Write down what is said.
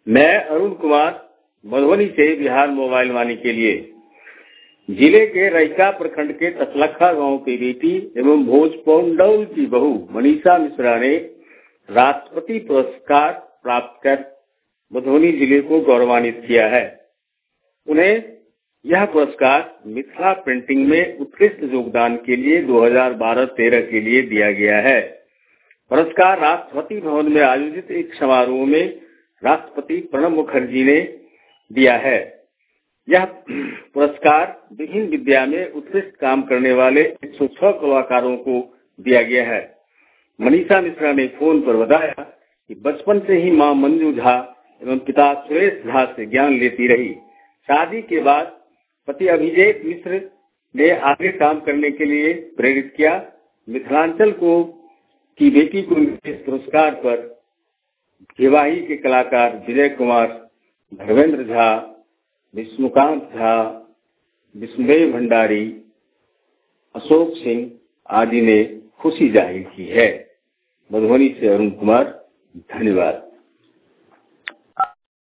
मैं अरुण कुमार मधुबनी से बिहार मोबाइल वाणी के लिए जिले के रैका प्रखंड के तसलखा गांव की बेटी एवं भोजपौंडौल की बहू मनीषा मिश्रा ने राष्ट्रपति पुरस्कार प्राप्त कर मधुबनी जिले को गौरवान्वित किया है। उन्हें यह पुरस्कार मिथिला पेंटिंग में उत्कृष्ट योगदान के लिए 2012-13 के लिए दिया गया है। पुरस्कार राष्ट्रपति भवन में आयोजित एक समारोह में राष्ट्रपति प्रणब मुखर्जी ने दिया है। यह पुरस्कार विभिन्न विद्या में उत्कृष्ट काम करने वाले 106 कलाकारों को दिया गया है। मनीषा मिश्रा ने फोन पर बताया कि बचपन से ही मां मंजू झा एवं पिता सुरेश झा से ज्ञान लेती रही। शादी के बाद पति अभिषेक मिश्र ने आगे काम करने के लिए प्रेरित किया। मिथिलांचल की बेटी को इस पुरस्कार पर भिवाही के कलाकार विजय कुमार, धर्मेंद्र झा, विष्णुकांत झा, विष्णुदेव भंडारी, अशोक सिंह आदि ने खुशी जाहिर की है। मधुबनी से अरुण कुमार, धन्यवाद।